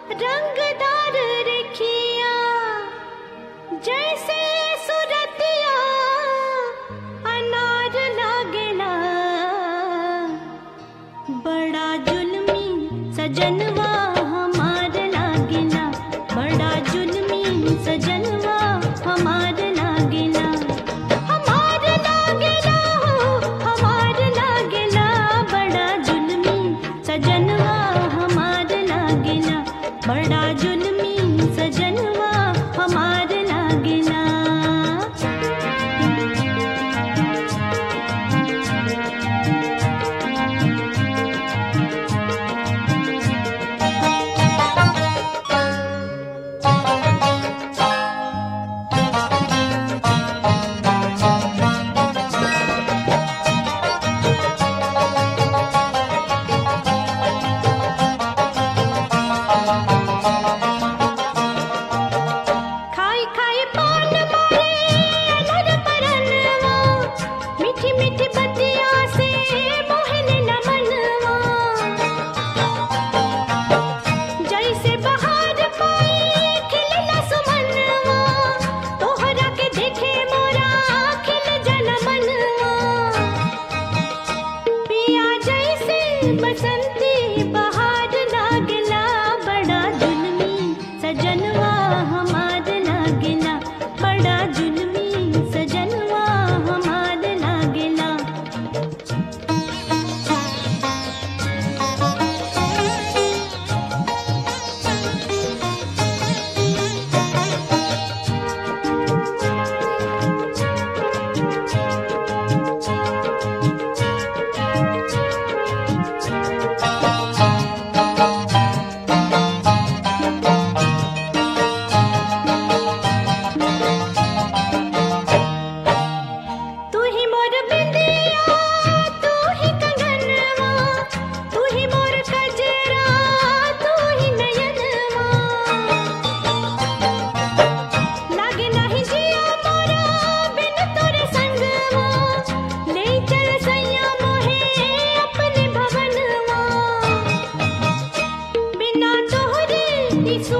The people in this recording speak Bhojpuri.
रंगदार रेखिया जैसे सुरतिया अनार लागेला, बड़ा जुल्मी सजनवा हमार लागेला, बड़ा जुल्मी सजनवा हमार लागेला, हमार लागेला हो हमार लागेला, बड़ा जुल्मी सजनवा हमार लागेला, बड़ा जुल्मी सजनवा हमार लागेला। खाई खाई पान मारे अनर परनवा, मीठी मीठी बतिया से मोहन मनवा, जैसे बहार पाई खिलला सुमनवा, तोहरा के देखे मोरा खिल जल मनवा, पिया जैसे बसंती बहार लागला, बड़ा जुल्मी सजनवा हमार लागला, बड़ा जुल्मी सजनवा हमार लागला। तू ही मोर बिंदिया तू ही कंगनवा, तू ही मोर कजरा तू ही नयनवा, लागे नाही जिया मोरा बिन तोरे संगवा, ले चल सैया मोहे अपने भवनवा, बिना तोहरे ई